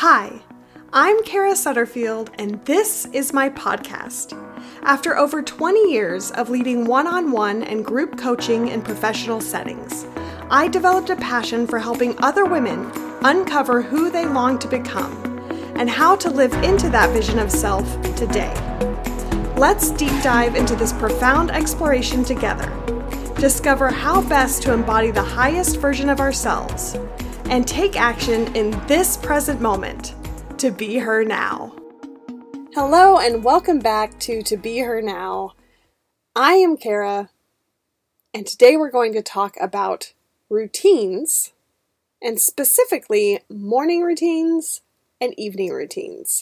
Hi, I'm Kara Sutterfield, and this is my podcast. After over 20 years of leading one-on-one and group coaching in professional settings, I developed a passion for helping other women uncover who they long to become and how to live into that vision of self today. Let's deep dive into this profound exploration together. Discover how best to embody the highest version of ourselves and take action in this present moment to be her now. Hello and welcome back to Be Her Now. I am Kara, and today we're going to talk about routines, and specifically morning routines and evening routines.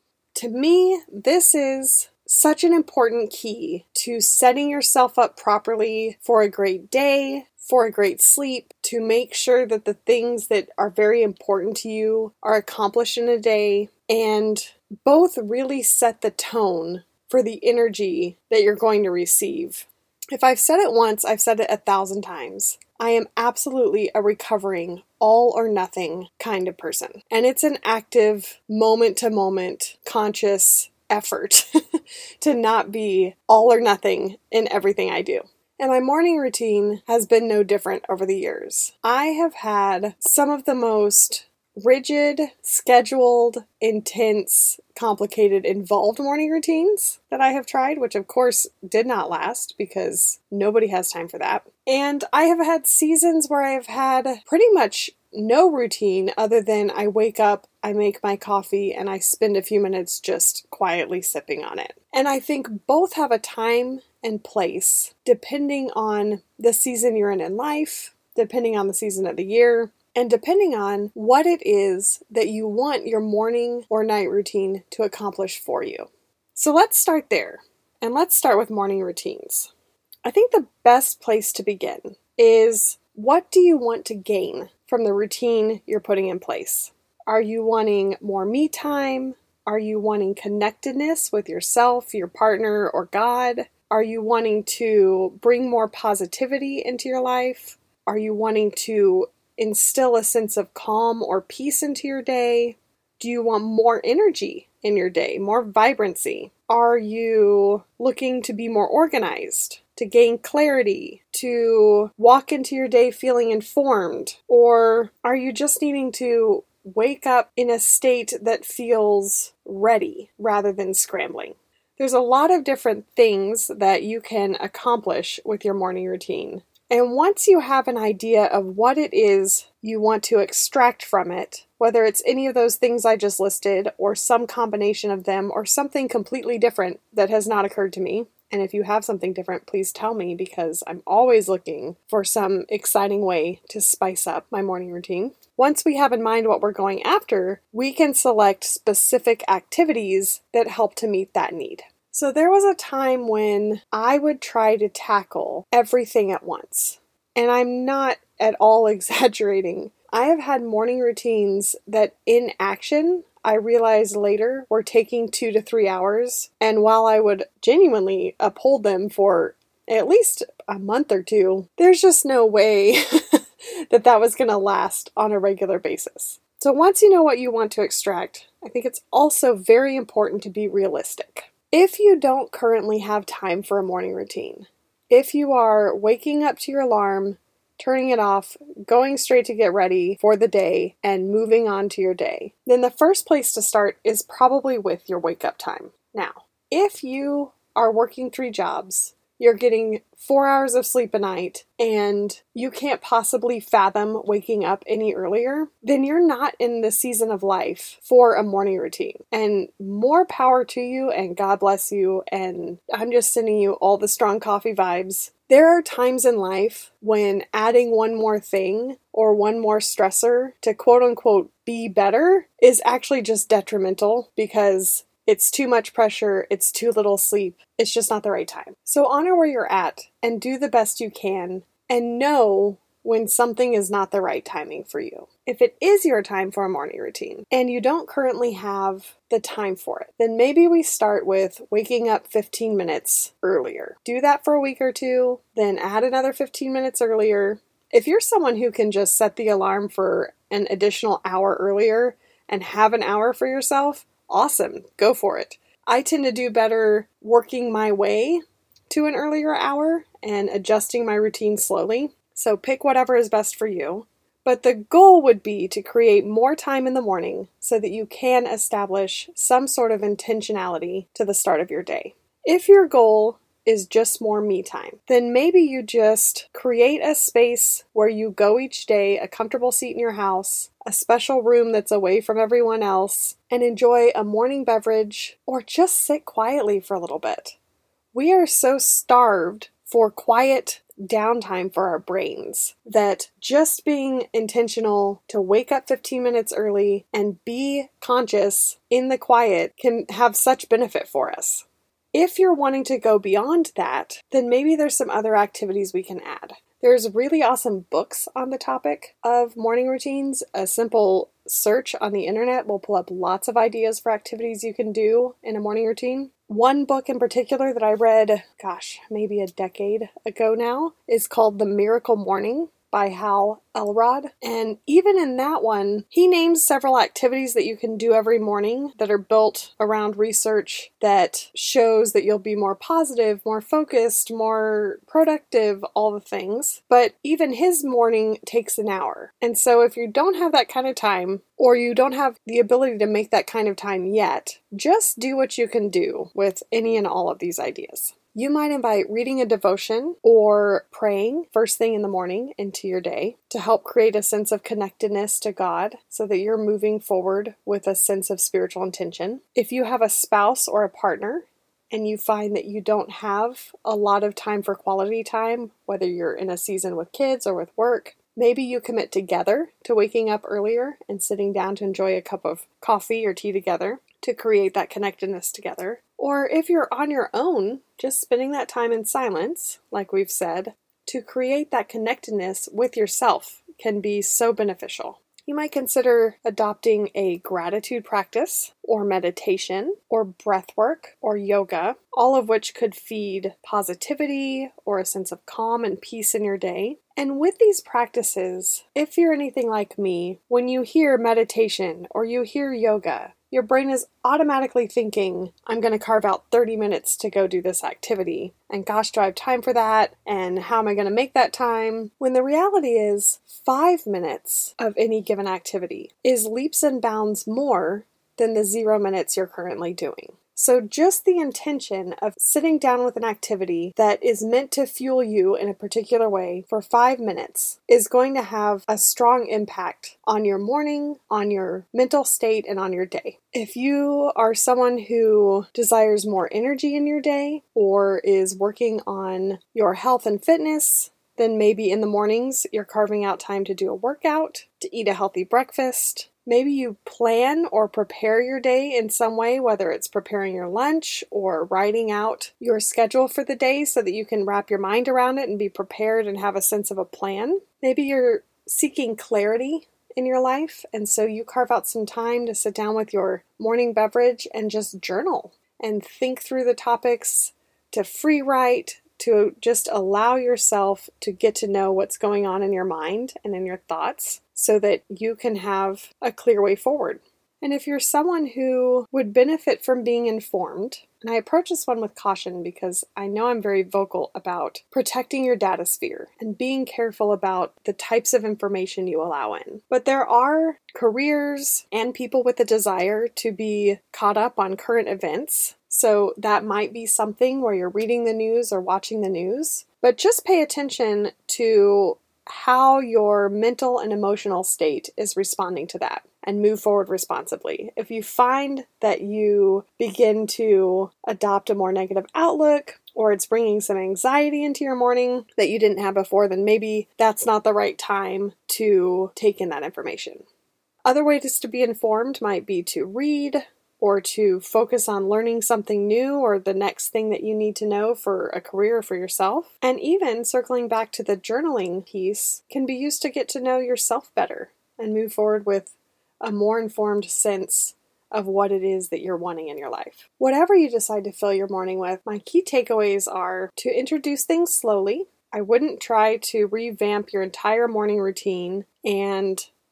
To me, this is such an important key to setting yourself up properly for a great day, for a great sleep, to make sure that the things that are very important to you are accomplished in a day, and both really set the tone for the energy that you're going to receive. If I've said it once, I've said it 1,000 times. I am absolutely a recovering, all or nothing kind of person. And it's an active, moment-to-moment, conscious effort to not be all or nothing in everything I do. And my morning routine has been no different over the years. I have had some of the most rigid, scheduled, intense, complicated, involved morning routines that I have tried, which of course did not last because nobody has time for that. And I have had seasons where I have had pretty much no routine other than I wake up, I make my coffee, and I spend a few minutes just quietly sipping on it. And I think both have a time and place depending on the season you're in life, depending on the season of the year, and depending on what it is that you want your morning or night routine to accomplish for you. So let's start there, and let's start with morning routines. I think the best place to begin is, what do you want to gain from the routine you're putting in place? Are you wanting more me time? Are you wanting connectedness with yourself, your partner, or God? Are you wanting to bring more positivity into your life? Are you wanting to instill a sense of calm or peace into your day? Do you want more energy in your day, more vibrancy? Are you looking to be more organized, to gain clarity, to walk into your day feeling informed? Or are you just needing to wake up in a state that feels ready rather than scrambling? There's a lot of different things that you can accomplish with your morning routine. And once you have an idea of what it is you want to extract from it, whether it's any of those things I just listed, or some combination of them, or something completely different that has not occurred to me, and if you have something different, please tell me, because I'm always looking for some exciting way to spice up my morning routine. Once we have in mind what we're going after, we can select specific activities that help to meet that need. So there was a time when I would try to tackle everything at once. And I'm not at all exaggerating. I have had morning routines that in action, I realized later, were taking 2 to 3 hours. And while I would genuinely uphold them for at least a month or two, there's just no way that was going to last on a regular basis. So once you know what you want to extract, I think it's also very important to be realistic. If you don't currently have time for a morning routine, if you are waking up to your alarm, turning it off, going straight to get ready for the day, and moving on to your day, then the first place to start is probably with your wake-up time. Now, if you are working 3 jobs, you're getting 4 hours of sleep a night, and you can't possibly fathom waking up any earlier, then you're not in the season of life for a morning routine. And more power to you, and God bless you, and I'm just sending you all the strong coffee vibes. There are times in life when adding one more thing or one more stressor to quote-unquote be better is actually just detrimental, because it's too much pressure, it's too little sleep, it's just not the right time. So honor where you're at and do the best you can, and know when something is not the right timing for you. If it is your time for a morning routine and you don't currently have the time for it, then maybe we start with waking up 15 minutes earlier. Do that for a week or two, then add another 15 minutes earlier. If you're someone who can just set the alarm for an additional hour earlier, and have an hour for yourself, awesome, go for it. I tend to do better working my way to an earlier hour and adjusting my routine slowly. So pick whatever is best for you. But the goal would be to create more time in the morning so that you can establish some sort of intentionality to the start of your day. If your goal is just more me time, then maybe you just create a space where you go each day, a comfortable seat in your house, a special room that's away from everyone else, and enjoy a morning beverage or just sit quietly for a little bit. We are so starved for quiet downtime for our brains that just being intentional to wake up 15 minutes early and be conscious in the quiet can have such benefit for us. If you're wanting to go beyond that, then maybe there's some other activities we can add. There's really awesome books on the topic of morning routines. A simple search on the internet will pull up lots of ideas for activities you can do in a morning routine. One book in particular that I read, maybe a decade ago now, is called The Miracle Morning by Hal Elrod. And even in that one, he names several activities that you can do every morning that are built around research that shows that you'll be more positive, more focused, more productive, all the things. But even his morning takes an hour. And so if you don't have that kind of time, or you don't have the ability to make that kind of time yet, just do what you can do with any and all of these ideas. You might invite reading a devotion or praying first thing in the morning into your day to help create a sense of connectedness to God so that you're moving forward with a sense of spiritual intention. If you have a spouse or a partner and you find that you don't have a lot of time for quality time, whether you're in a season with kids or with work, maybe you commit together to waking up earlier and sitting down to enjoy a cup of coffee or tea together to create that connectedness together. Or if you're on your own, just spending that time in silence, like we've said, to create that connectedness with yourself can be so beneficial. You might consider adopting a gratitude practice, or meditation, or breath work, or yoga, all of which could feed positivity or a sense of calm and peace in your day. And with these practices, if you're anything like me, when you hear meditation or you hear yoga, your brain is automatically thinking, I'm going to carve out 30 minutes to go do this activity. And gosh, do I have time for that? And how am I going to make that time? When the reality is 5 minutes of any given activity is leaps and bounds more than the 0 minutes you're currently doing. So just the intention of sitting down with an activity that is meant to fuel you in a particular way for 5 minutes is going to have a strong impact on your morning, on your mental state, and on your day. If you are someone who desires more energy in your day or is working on your health and fitness, then maybe in the mornings you're carving out time to do a workout, to eat a healthy breakfast. Maybe you plan or prepare your day in some way, whether it's preparing your lunch or writing out your schedule for the day so that you can wrap your mind around it and be prepared and have a sense of a plan. Maybe you're seeking clarity in your life, and so you carve out some time to sit down with your morning beverage and just journal and think through the topics, to free write, to just allow yourself to get to know what's going on in your mind and in your thoughts so that you can have a clear way forward. And if you're someone who would benefit from being informed, and I approach this one with caution because I know I'm very vocal about protecting your data sphere and being careful about the types of information you allow in. But there are careers and people with a desire to be caught up on current events. So that might be something where you're reading the news or watching the news. But just pay attention to how your mental and emotional state is responding to that and move forward responsibly. If you find that you begin to adopt a more negative outlook or it's bringing some anxiety into your morning that you didn't have before, then maybe that's not the right time to take in that information. Other ways to be informed might be to read, or to focus on learning something new or the next thing that you need to know for a career for yourself. And even circling back to the journaling piece can be used to get to know yourself better and move forward with a more informed sense of what it is that you're wanting in your life. Whatever you decide to fill your morning with, my key takeaways are to introduce things slowly. I wouldn't try to revamp your entire morning routine and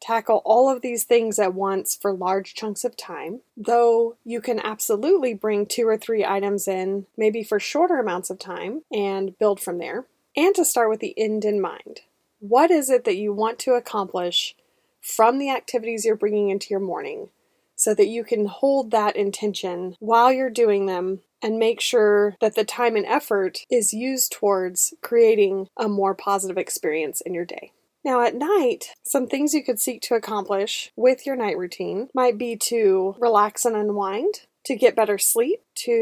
tackle all of these things at once for large chunks of time, though you can absolutely bring 2 or 3 items in, maybe for shorter amounts of time, and build from there, and to start with the end in mind. What is it that you want to accomplish from the activities you're bringing into your morning so that you can hold that intention while you're doing them and make sure that the time and effort is used towards creating a more positive experience in your day. Now at night, some things you could seek to accomplish with your night routine might be to relax and unwind, to get better sleep,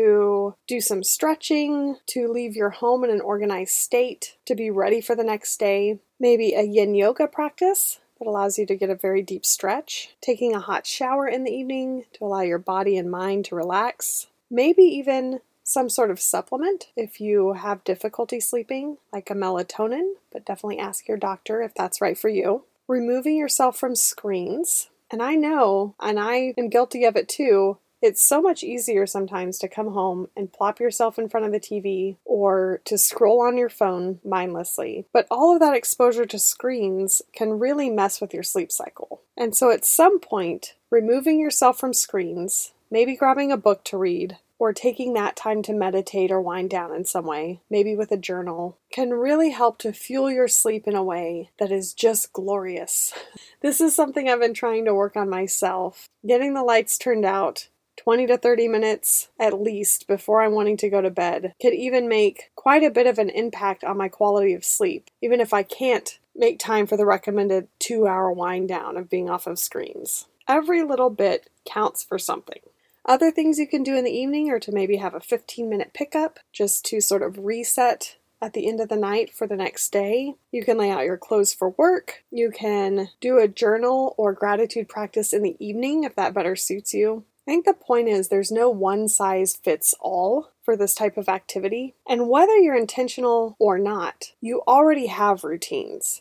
to do some stretching, to leave your home in an organized state, to be ready for the next day, maybe a yin yoga practice that allows you to get a very deep stretch, taking a hot shower in the evening to allow your body and mind to relax, maybe even some sort of supplement if you have difficulty sleeping, like a melatonin, but definitely ask your doctor if that's right for you. Removing yourself from screens. And I know, and I am guilty of it too, it's so much easier sometimes to come home and plop yourself in front of the TV or to scroll on your phone mindlessly. But all of that exposure to screens can really mess with your sleep cycle. And so at some point, removing yourself from screens, maybe grabbing a book to read, or taking that time to meditate or wind down in some way, maybe with a journal, can really help to fuel your sleep in a way that is just glorious. This is something I've been trying to work on myself. Getting the lights turned out 20 to 30 minutes at least before I'm wanting to go to bed could even make quite a bit of an impact on my quality of sleep, even if I can't make time for the recommended 2-hour wind down of being off of screens. Every little bit counts for something. Other things you can do in the evening are to maybe have a 15-minute pickup just to sort of reset at the end of the night for the next day. You can lay out your clothes for work. You can do a journal or gratitude practice in the evening if that better suits you. I think the point is there's no one size fits all for this type of activity. And whether you're intentional or not, you already have routines.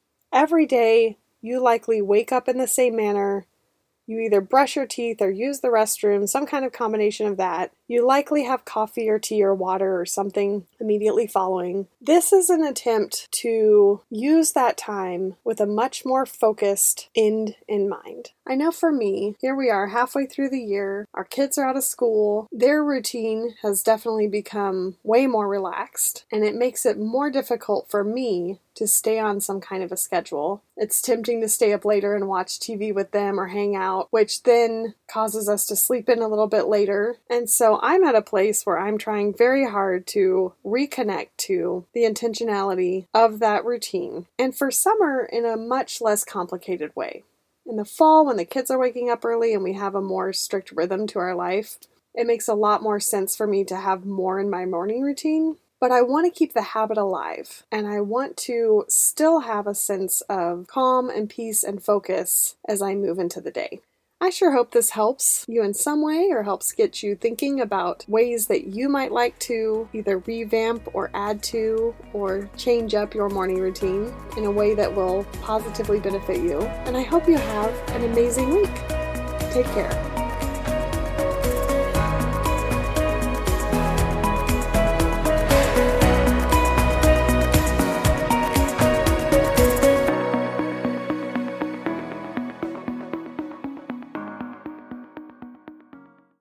Every day, you likely wake up in the same manner. You either brush your teeth or use the restroom, some kind of combination of that. You likely have coffee or tea or water or something immediately following. This is an attempt to use that time with a much more focused end in mind. I know for me, here we are halfway through the year, our kids are out of school, their routine has definitely become way more relaxed, and it makes it more difficult for me to stay on some kind of a schedule. It's tempting to stay up later and watch TV with them or hang out, which then causes us to sleep in a little bit later. And so I'm at a place where I'm trying very hard to reconnect to the intentionality of that routine. And for summer, in a much less complicated way. In the fall, when the kids are waking up early and we have a more strict rhythm to our life, it makes a lot more sense for me to have more in my morning routine. But I want to keep the habit alive, and I want to still have a sense of calm and peace and focus as I move into the day. I sure hope this helps you in some way or helps get you thinking about ways that you might like to either revamp or add to or change up your morning routine in a way that will positively benefit you. And I hope you have an amazing week. Take care.